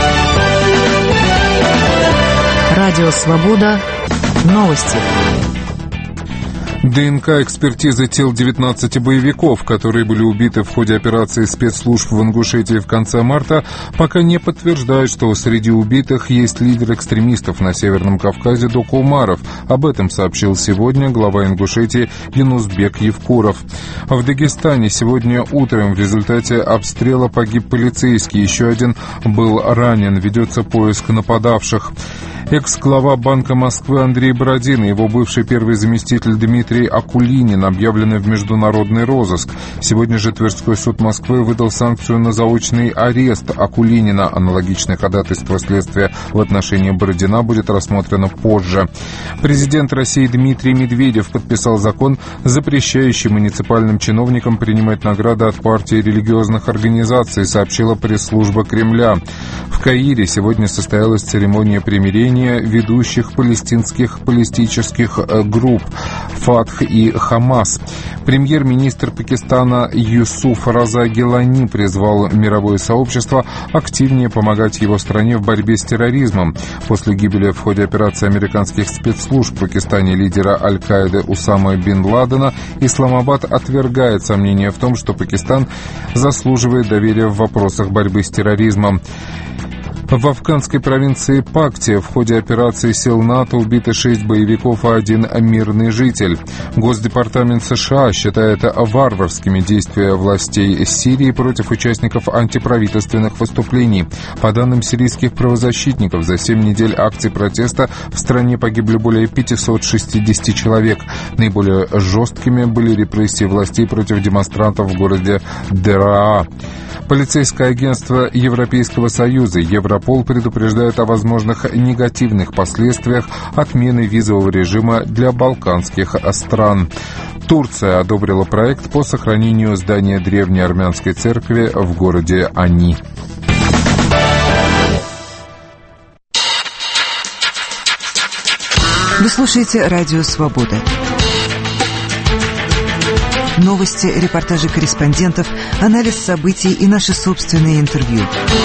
Радио Свобода. Новости. ДНК-экспертиза тел девятнадцати боевиков, которые были убиты в ходе операции спецслужб в Ингушетии в конце марта, пока не подтверждает, что среди убитых есть лидер экстремистов на Северном Кавказе Дока Умаров. Об этом сообщил сегодня глава Ингушетии Юнусбек Евкуров. В Дагестане сегодня утром в результате обстрела погиб полицейский, еще один был ранен, ведется поиск нападавших. Экс-глава Банка Москвы Андрей Бородин и его бывший первый заместитель Дмитрий Дмитрий Акулинин, объявленный в международный розыск. Сегодня же Тверской суд Москвы выдал санкцию на заочный арест Акулинина. Аналогичное ходатайство следствия в отношении Бородина будет рассмотрено позже. Президент России Дмитрий Медведев подписал закон, запрещающий муниципальным чиновникам принимать награды от партий и религиозных организаций, сообщила пресс-служба Кремля. В Каире сегодня состоялась церемония примирения ведущих палестинских политических групп «Фатх» и «Хамас». Премьер-министр Пакистана Юсуф Раза Гилани призвал мировое сообщество активнее помогать его стране в борьбе с терроризмом. После гибели в ходе операции американских спецслужб в Пакистане лидера Аль-Каиды Усама бин Ладена, Исламабад отвергает сомнения в том, что Пакистан заслуживает доверия в вопросах борьбы с терроризмом. В афганской провинции Пактия в ходе операции сил НАТО убиты шесть боевиков и один мирный житель. Госдепартамент США считает варварскими действия властей Сирии против участников антиправительственных выступлений. По данным сирийских правозащитников, за семь недель акций протеста в стране погибли более пятьсот шестьдесят человек. Наиболее жесткими были репрессии властей против демонстрантов в городе Дераа. Полицейское агентство Европейского Союза Европол предупреждает о возможных негативных последствиях отмены визового режима для балканских стран. Турция одобрила проект по сохранению здания древней армянской церкви в городе Ани. Вы слушаете «Радио Свобода». Новости, репортажи корреспондентов, анализ событий и наши собственные интервью.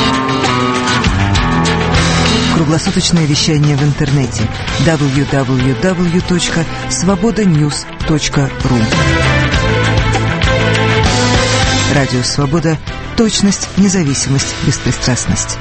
Круглосуточное вещание в интернете дабл ю дабл ю дабл ю точка свобода ньюс точка ру. Радио Свобода. Точность, независимость, беспристрастность.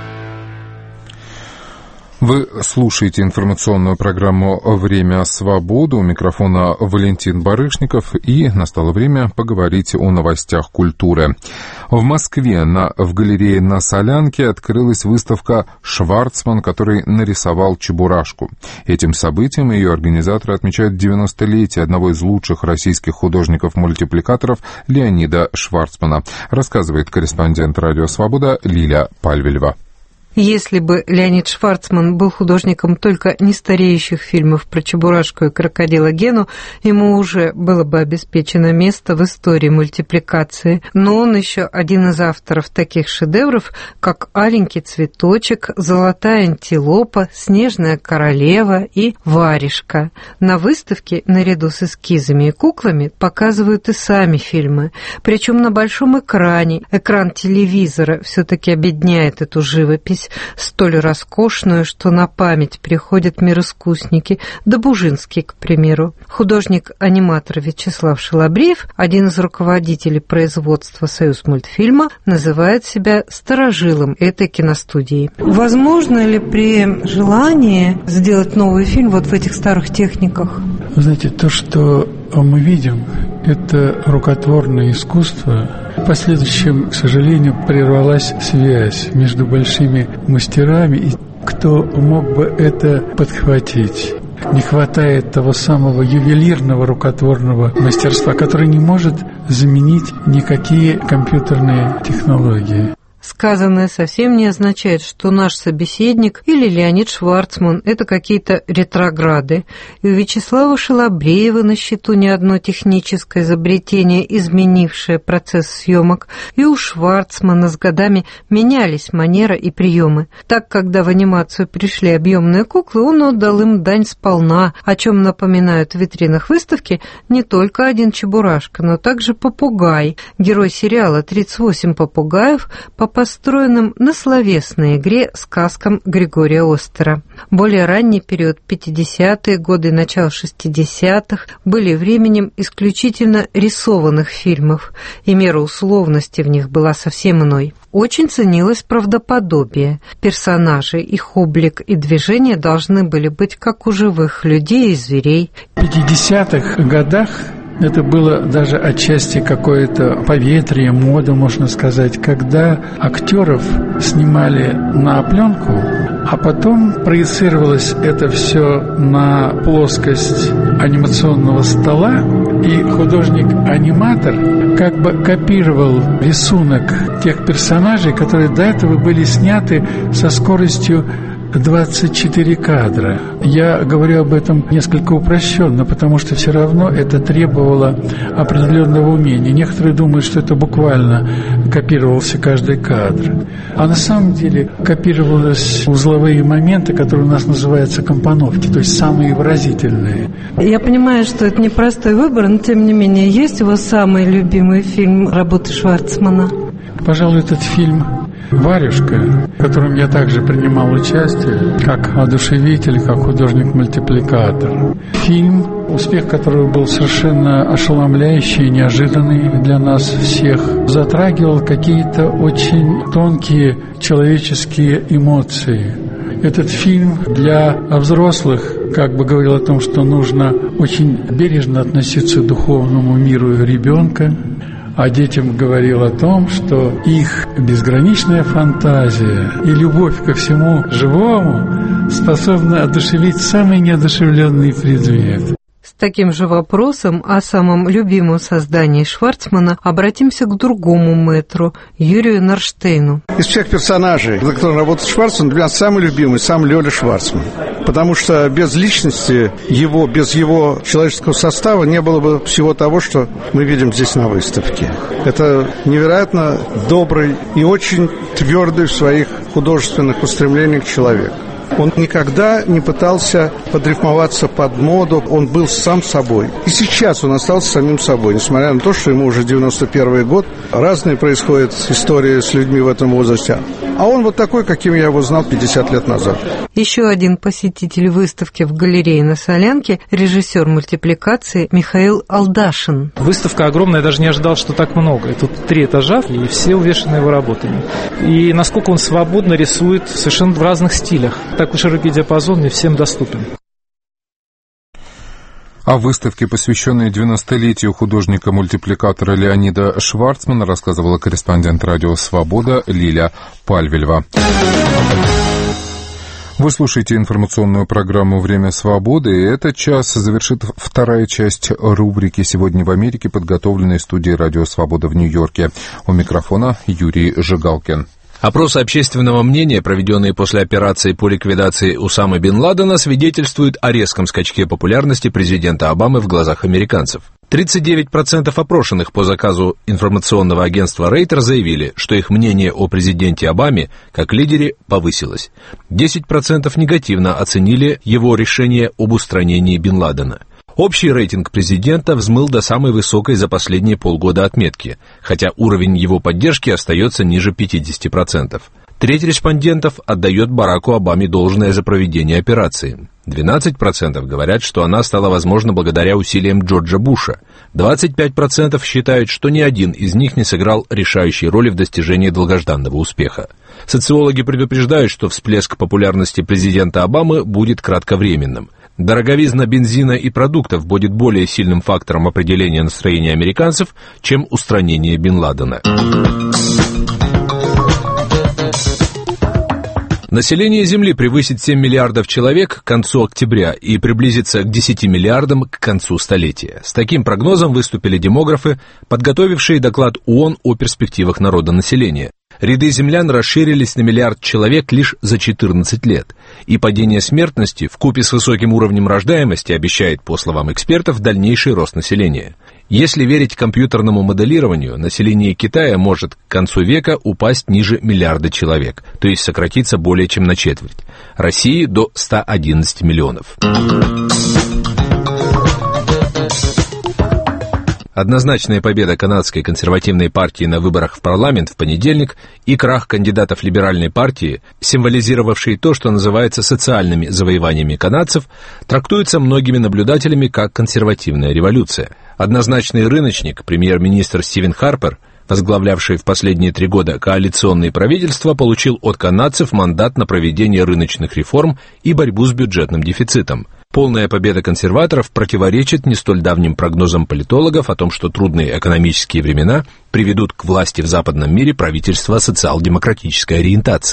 Вы слушаете информационную программу «Время свободы». У микрофона Валентин Барышников. И настало время поговорить о новостях культуры. В Москве на, в галерее на Солянке открылась выставка «Шварцман, который нарисовал Чебурашку». Этим событием ее организаторы отмечают девяностолетие одного из лучших российских художников-мультипликаторов Леонида Шварцмана, рассказывает корреспондент «Радио Свобода» Лиля Пальвелева. Если бы Леонид Шварцман был художником только нестареющих фильмов про Чебурашку и крокодила Гену, ему уже было бы обеспечено место в истории мультипликации. Но он еще один из авторов таких шедевров, как «Аленький цветочек», «Золотая антилопа», «Снежная королева» и «Варежка». На выставке наряду с эскизами и куклами показывают и сами фильмы, причем на большом экране. Экран телевизора все-таки обедняет эту живопись, столь роскошную, что на память приходят мироискусники, Добужинский, к примеру. Художник-аниматор Вячеслав Шалабриев, один из руководителей производства «Союзмультфильма», называет себя старожилом этой киностудии. Возможно ли при желании сделать новый фильм вот в этих старых техниках? Вы знаете, то, что мы видим, это рукотворное искусство. В последующем, к сожалению, прервалась связь между большими мастерами и кто мог бы это подхватить. Не хватает того самого ювелирного рукотворного мастерства, которое не может заменить никакие компьютерные технологии. Сказанное совсем не означает, что наш собеседник или Леонид Шварцман – это какие-то ретрограды. И у Вячеслава Шалабриева на счету не одно техническое изобретение, изменившее процесс съемок, и у Шварцмана с годами менялись манера и приемы. Так, когда в анимацию пришли объемные куклы, он отдал им дань сполна, о чем напоминают в витринах выставки не только один Чебурашка, но также попугай, герой сериала «тридцать восемь попугаев», по построенным на словесной игре сказкам Григория Остера. Более ранний период, пятидесятые годы и начало шестидесятых, были временем исключительно рисованных фильмов, и мера условности в них была совсем иной. Очень ценилось правдоподобие. Персонажи, их облик и движения должны были быть как у живых людей и зверей. В пятидесятых годах это было даже отчасти какое-то поветрие, мода, можно сказать, когда актеров снимали на пленку, А потом проецировалось это все на плоскость анимационного стола, и художник-аниматор как бы копировал рисунок тех персонажей, которые до этого были сняты со скоростью двадцать четыре кадра. Я говорю об этом несколько упрощенно, потому что все равно это требовало определенного умения. Некоторые думают, что это буквально копировался каждый кадр. А на самом деле копировались узловые моменты, которые у нас называются компоновки, то есть самые выразительные. Я понимаю, что это непростой выбор, но тем не менее, есть у вас самый любимый фильм работы Шварцмана? Пожалуй, этот фильм «Варюшка», в котором я также принимал участие, как одушевитель, как художник-мультипликатор. Фильм, успех которого был совершенно ошеломляющий, неожиданный для нас всех, затрагивал какие-то очень тонкие человеческие эмоции. Этот фильм для взрослых как бы говорил о том, что нужно очень бережно относиться к духовному миру ребенка, а детям говорил о том, что их безграничная фантазия и любовь ко всему живому способна одушевить самый неодушевленный предмет. С таким же вопросом о самом любимом создании Шварцмана обратимся к другому мэтру, Юрию Норштейну. Из всех персонажей, за которым работает Шварцман, для меня самый любимый, сам Лёля Шварцман. Потому что без личности его, без его человеческого состава не было бы всего того, что мы видим здесь на выставке. Это невероятно добрый и очень твердый в своих художественных устремлениях человек. Он никогда не пытался подрифмоваться под моду, он был сам собой. И сейчас он остался самим собой, несмотря на то, что ему уже девяносто первый год. Разные происходят истории с людьми в этом возрасте. А он вот такой, каким я его знал пятьдесят лет назад. Еще один посетитель выставки в галерее на Солянке – режиссер мультипликации Михаил Алдашин. Выставка огромная, я даже не ожидал, что так много. И тут три этажа, и все увешаны его работами. И насколько он свободно рисует совершенно в разных стилях. Такой широкий диапазон не всем доступен. О выставке, посвященной девяностолетию художника-мультипликатора Леонида Шварцмана, рассказывала корреспондент радио «Свобода» Лиля Пальвельва. Вы слушаете информационную программу «Время свободы», и этот час завершит вторая часть рубрики «Сегодня в Америке», подготовленной студией «Радио Свобода» в Нью-Йорке. У микрофона Юрий Жигалкин. Опросы общественного мнения, проведенные после операции по ликвидации Усамы бен Ладена, свидетельствуют о резком скачке популярности президента Обамы в глазах американцев. тридцать девять процентов опрошенных по заказу информационного агентства Рейтер заявили, что их мнение о президенте Обаме как лидере повысилось. десять процентов негативно оценили его решение об устранении бен Ладена. Общий рейтинг президента взмыл до самой высокой за последние полгода отметки, хотя уровень его поддержки остается ниже пятьдесят процентов. Треть респондентов отдает Бараку Обаме должное за проведение операции. двенадцать процентов говорят, что она стала возможна благодаря усилиям Джорджа Буша. двадцать пять процентов считают, что ни один из них не сыграл решающей роли в достижении долгожданного успеха. Социологи предупреждают, что всплеск популярности президента Обамы будет кратковременным. Дороговизна бензина и продуктов будет более сильным фактором определения настроения американцев, чем устранение бен Ладена. Население Земли превысит семь миллиардов человек к концу октября и приблизится к десяти миллиардам к концу столетия. С таким прогнозом выступили демографы, подготовившие доклад ООН о перспективах народонаселения. Ряды землян расширились на миллиард человек лишь за четырнадцать лет, и падение смертности вкупе с высоким уровнем рождаемости обещает, по словам экспертов, дальнейший рост населения. Если верить компьютерному моделированию, население Китая может к концу века упасть ниже миллиарда человек, то есть сократиться более чем на четверть. России до ста одиннадцати миллионов. Однозначная победа канадской консервативной партии на выборах в парламент в понедельник и крах кандидатов либеральной партии, символизировавший то, что называется социальными завоеваниями канадцев, трактуется многими наблюдателями как консервативная революция. Однозначный рыночник, премьер-министр Стивен Харпер, возглавлявший в последние три года коалиционные правительства, получил от канадцев мандат на проведение рыночных реформ и борьбу с бюджетным дефицитом. Полная победа консерваторов противоречит не столь давним прогнозам политологов о том, что трудные экономические времена приведут к власти в западном мире правительства социал-демократической ориентации.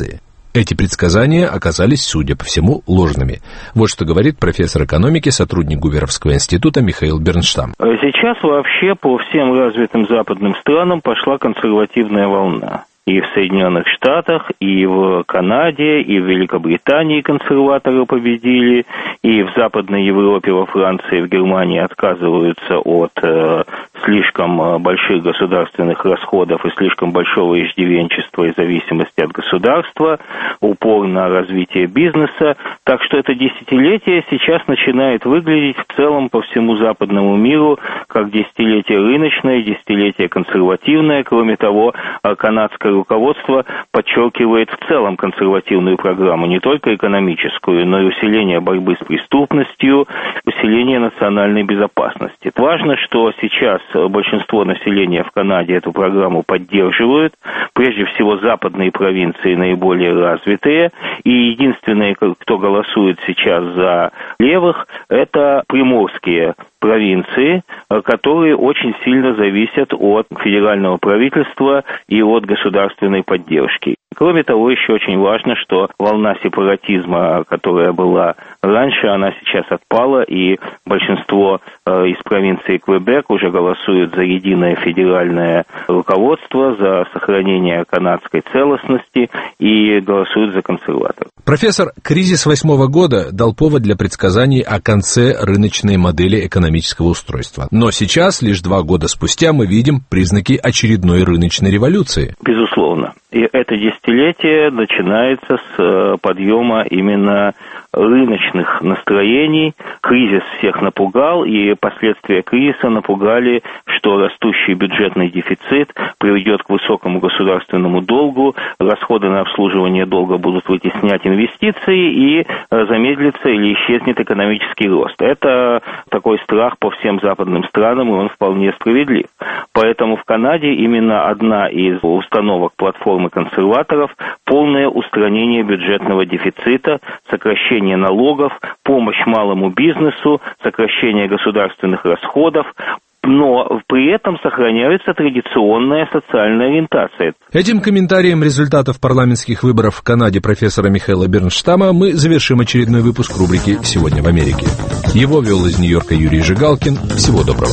Эти предсказания оказались, судя по всему, ложными. Вот что говорит профессор экономики, сотрудник Гуверовского института Михаил Бернштам. Сейчас вообще по всем развитым западным странам пошла консервативная волна. И в Соединенных Штатах, и в Канаде, и в Великобритании консерваторы победили, и в Западной Европе, во Франции, в Германии отказываются от э, слишком больших государственных расходов и слишком большого иждивенчества и зависимости от государства, упор на развитие бизнеса. Так что это десятилетие сейчас начинает выглядеть в целом по всему западному миру как десятилетие рыночное, десятилетие консервативное. Кроме того, канадское руководство подчеркивает в целом консервативную программу, не только экономическую, но и усиление борьбы с преступностью, усиление национальной безопасности. Важно, что сейчас большинство населения в Канаде эту программу поддерживают, прежде всего западные провинции наиболее развитые, и единственные, кто голосует сейчас за левых, это приморские провинции, которые очень сильно зависят от федерального правительства и от государственной поддержки. Кроме того, еще очень важно, что волна сепаратизма, которая была раньше, она сейчас отпала, и большинство э, из провинции Квебек уже голосуют за единое федеральное руководство, за сохранение канадской целостности и голосуют за консерваторов. Профессор, кризис восьмого года дал повод для предсказаний о конце рыночной модели экономического устройства. Но сейчас, лишь два года спустя, мы видим признаки очередной рыночной революции. Безусловно. И это десятилетие начинается с подъема именно рыночных настроений. Кризис всех напугал, и последствия кризиса напугали, что растущий бюджетный дефицит приведет к высокому государственному долгу, расходы на обслуживание долга будут вытеснять инвестиции, и замедлится или исчезнет экономический рост. Это такой страх по всем западным странам, и он вполне справедлив. Поэтому в Канаде именно одна из установок платформы консерваторов – полное устранение бюджетного дефицита, сокращение налогов, помощь малому бизнесу, сокращение государственных расходов, но при этом сохраняется традиционная социальная ориентация. Этим комментарием результатов парламентских выборов в Канаде профессора Михаила Бернштама мы завершим очередной выпуск рубрики «Сегодня в Америке». Его вел из Нью-Йорка Юрий Жигалкин. Всего доброго.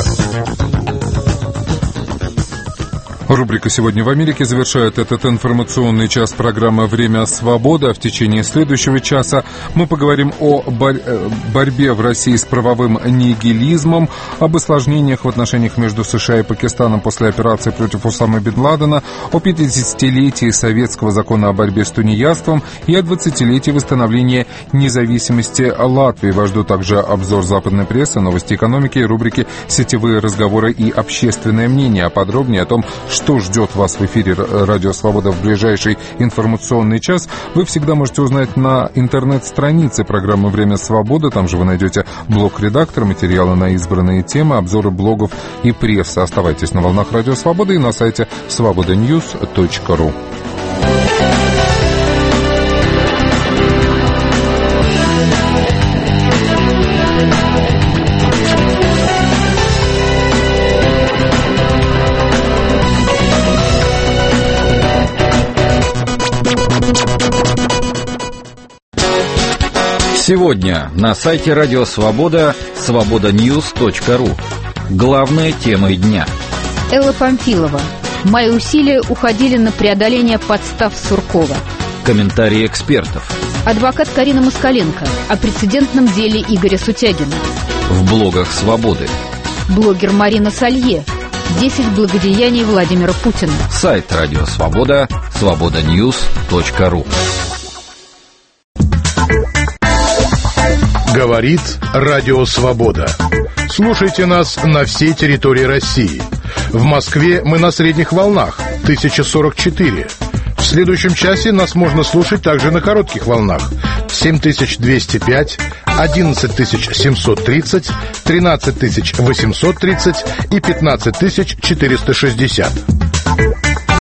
Рубрика «Сегодня в Америке» завершает этот информационный час программы «Время свободы». А в течение следующего часа мы поговорим о бор- борьбе в России с правовым нигилизмом, об осложнениях в отношениях между США и Пакистаном после операции против Усамы бен Ладена, о пятидесятилетии советского закона о борьбе с тунеядством и о двадцатилетии восстановления независимости Латвии. Вас ждут также обзор западной прессы, новости экономики и рубрики «Сетевые разговоры и общественное мнение». А подробнее о том, что ждет вас в эфире «Радио Свобода» в ближайший информационный час, вы всегда можете узнать на интернет-странице программы «Время свободы». Там же вы найдете блог редактора, материалы на избранные темы, обзоры блогов и прессы. Оставайтесь на волнах «Радио Свободы» и на сайте свобода ньюс точка ру. Сегодня на сайте Радио Свобода свобода ньюс точка ру. Главные темы дня. Элла Памфилова. Мои усилия уходили на преодоление подстав Суркова. Комментарии экспертов. Адвокат Карина Москаленко о прецедентном деле Игоря Сутягина. В блогах Свободы. Блогер Марина Салье. десять благодеяний Владимира Путина. Сайт Радио Свобода свобода ньюс точка ру. Говорит Радио Свобода. Слушайте нас на всей территории России. В Москве мы на средних волнах тысяча сорок четыре. В следующем часе нас можно слушать также на коротких волнах семь тысяч двести пять, одиннадцать тысяч семьсот тридцать, тринадцать тысяч восемьсот тридцать и пятнадцать тысяч четыреста шестьдесят.